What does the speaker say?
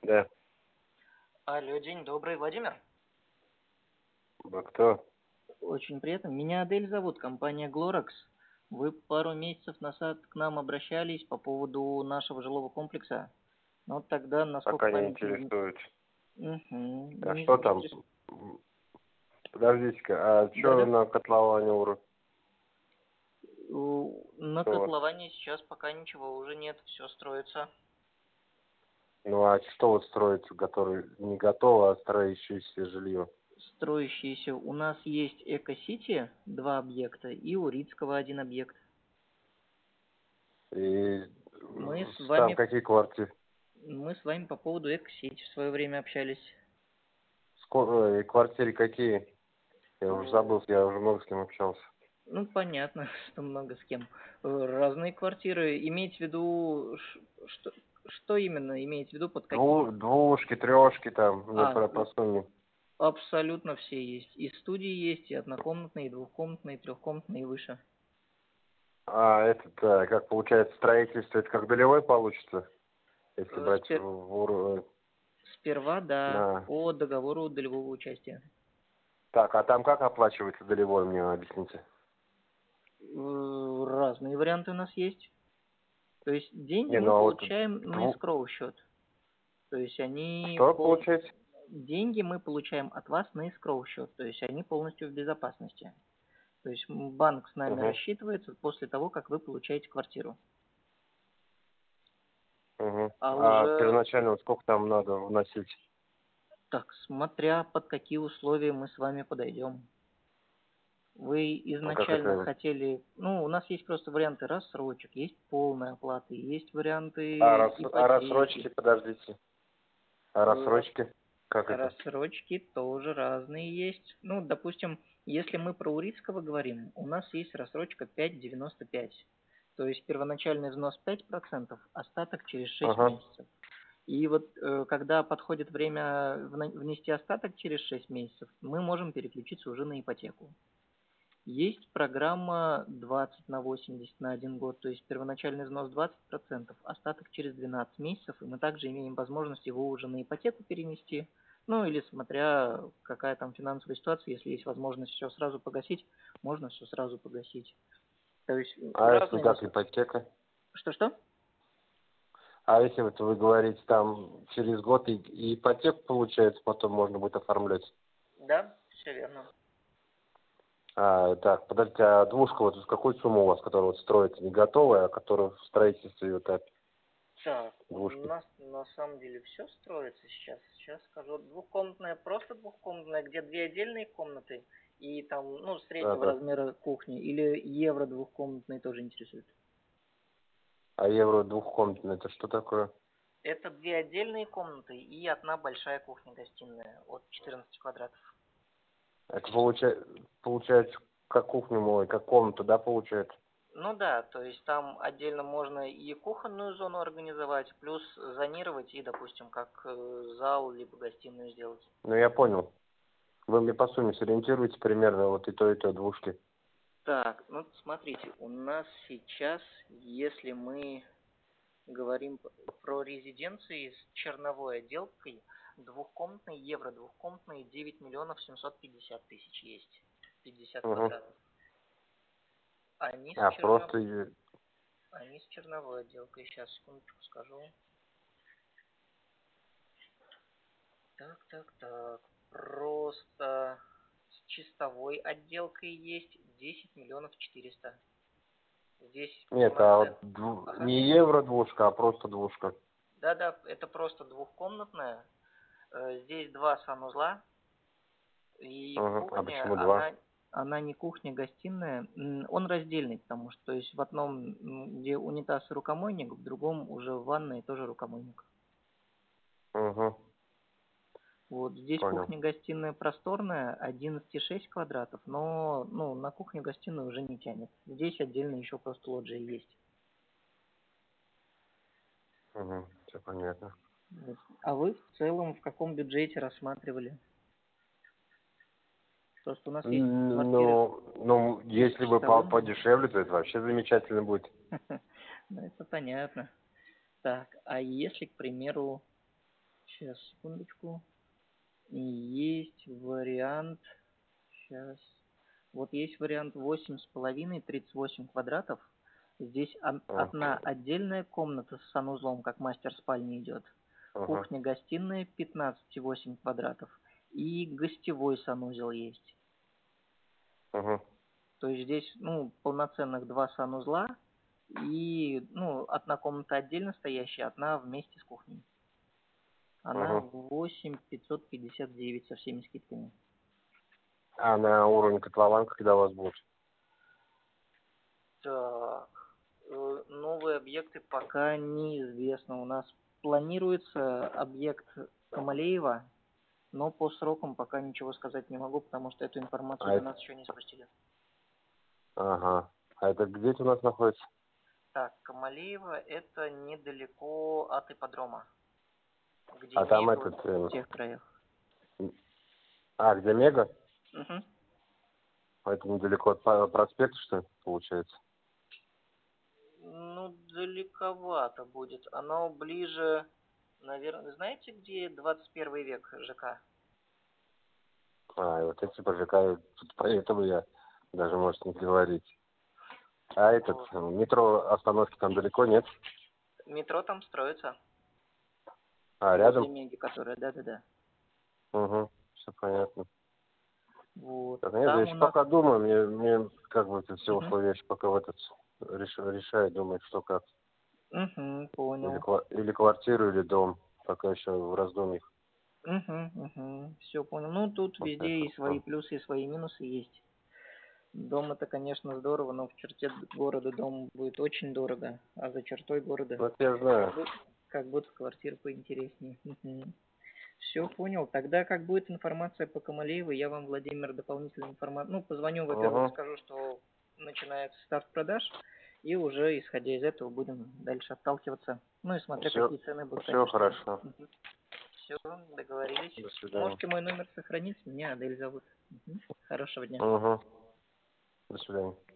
Да. Алло, день добрый, Владимир. А кто? Очень приятно. Меня Адель зовут, компания Glorex. Вы пару месяцев назад к нам обращались по поводу нашего жилого комплекса. Но тогда, насколько Пока не память не... интересует. А не что там? интерес- Подождите-ка, а что Да-да. на котловане На Что у вас? котловане сейчас пока ничего уже нет, все строится. Ну а что вот строится, который не готово, а строящееся жилье? Строящиеся у нас есть Эко-Сити, 2 объекта, и у Рицкого 1 объект. И Мы с там вами, какие квартиры? мы с вами по поводу Эко-Сити в свое время общались. Квартиры какие? Я уже забыл, я уже много с кем общался. Ну, понятно, что много с кем. Разные квартиры. Иметь в виду, что именно иметь в виду, под какие? Двушки, трешки там, мне А, по сумме. абсолютно все есть. И студии есть, и однокомнатные, и двухкомнатные, и трехкомнатные, и выше. А этот, как получается, строительство, это как долевой получится? Если Э, брать спер- Сперва, да, на... по договору долевого участия. Так, а там как оплачивается долевой, мне объясните? Разные варианты у нас есть. То есть деньги Не, мы ну а вот получаем на escrow счет. То есть что получается? деньги мы получаем от вас на escrow счет. То есть они полностью в безопасности. То есть банк с нами Угу, рассчитывается после того, как вы получаете квартиру. угу. А А уже первоначально вот сколько там надо вносить? так, смотря под какие условия мы с вами подойдем. Вы Ну, как изначально это? хотели, ну, у нас есть просто варианты рассрочек, есть полной оплаты, есть А, варианты рассрочки, ипотеки. подождите. А Рас- рассрочки? Как это? Рассрочки тоже разные есть. Ну, допустим, если мы про Урицкого говорим, у нас есть рассрочка 5,95. То есть первоначальный взнос 5%, остаток через 6 Ага. месяцев. И вот когда подходит время внести остаток через 6 месяцев, мы можем переключиться уже на ипотеку. Есть программа 20 на 80 на 1 год, то есть первоначальный взнос 20%, остаток через 12 месяцев, и мы также имеем возможность его уже на ипотеку перенести, ну или смотря какая там финансовая ситуация, если есть возможность все сразу погасить, можно все сразу погасить. То есть А если разные у нас... как ипотека? Что-что? А если вот вы говорите, там через год и ипотеку получается, потом можно будет оформлять? Да, все верно. А, так, подождите, а двушка вот с какой суммы у вас, которая вот строится, не готовая, а которая в строительстве вот так, Так, у двушки? нас на самом деле все строится сейчас. Сейчас скажу. Двухкомнатная, просто двухкомнатная, где 2 отдельные комнаты и там, ну, Да, среднего да. размера кухни. Или евро двухкомнатный тоже интересует. А евро двухкомнатная, это что такое? Это 2 отдельные комнаты и одна большая кухня-гостиная от 14 квадратов. Это получается как кухня, мой, как комната, да, получается? Ну да, то есть там отдельно можно и кухонную зону организовать, плюс зонировать и, допустим, как зал либо гостиную сделать. Ну, я понял. Вы мне по сумме сориентируете примерно вот и то двушки. Так, ну смотрите, у нас сейчас, если мы говорим про резиденции с черновой отделкой, двухкомнатные, евро двухкомнатные, 9 миллионов 750 тысяч есть, 50 Угу. квадратов. Они с, А, черно... просто... Они с черновой отделкой, сейчас, секундочку скажу. Так, просто с чистовой отделкой есть 10 миллионов 400. Здесь Нет, а вот полноценно. Ага. не евро двушка, а просто двушка. Да-да, это просто двухкомнатная. Здесь 2 санузла, и Угу. А кухня, почему два? она не кухня-гостиная, он раздельный, потому что, то есть в одном, где унитаз и рукомойник, в другом уже ванная и тоже рукомойник. Угу. Вот здесь Понял. кухня-гостиная просторная, 11,6 квадратов, но ну, на кухню-гостиную уже не тянет. Здесь отдельно еще просто лоджия есть. Угу. Все понятно. Вот. А вы в целом в каком бюджете рассматривали? Просто у нас есть квартиры Ну, и с если бы чистовым. подешевле, то это вообще замечательно будет. Ну, это понятно. Так, а если, к примеру, Сейчас, секундочку. И есть вариант, сейчас, вот есть вариант 8,5, 38 квадратов. Здесь одна отдельная комната с санузлом, как мастер спальни идет. Кухня-гостиная 15,8 квадратов. И гостевой санузел есть. То есть здесь, ну, полноценных 2 санузла и, ну, одна комната отдельно стоящая, одна вместе с кухней. Она 8,559 со всеми скидками. А на уровне котлован, когда у вас будет? Так, новые объекты пока неизвестно. У нас планируется объект Камалеева, но по срокам пока ничего сказать не могу, потому что эту информацию до нас еще не спустили. Ага. А это где это у нас находится? Так, Камалеева это недалеко от ипподрома. Где А там Мега этот... в тех краях. А, где Мега? Угу. Это недалеко от проспекта, что ли, получается? Ну, далековато будет. Оно ближе, наверное, знаете, где 21 век ЖК? А, и вот эти ПЖК, поэтому я даже, может, не говорить. А этот, метро остановки там далеко нет? Метро там строится. А, рядом? Возле Меги, которая, да-да-да. Угу, все понятно. Вот. Так, нет, я Там у еще нас... пока думаю, мне как бы это все условия еще пока в этот решаю, думаю, что как. понял. Или квартиру, или дом. Пока еще в раздумьях. Все понял. Ну, тут Вот везде так и свои вот. плюсы, и свои минусы есть. Дом это, конечно, здорово, но в черте города дом будет очень дорого, а за чертой города Вот я знаю. как будто квартира поинтереснее. Все понял. Тогда как будет информация по Камалеевой, я вам, Владимир, дополнительную информацию. Ну, позвоню, во-первых, скажу, что начинается старт продаж, и уже исходя из этого будем дальше отталкиваться. Ну и смотря какие цены будут. Все хорошо. Все, договорились. До свидания. Можете мой номер сохранить, меня Адель зовут. Хорошего дня. Угу. До свидания.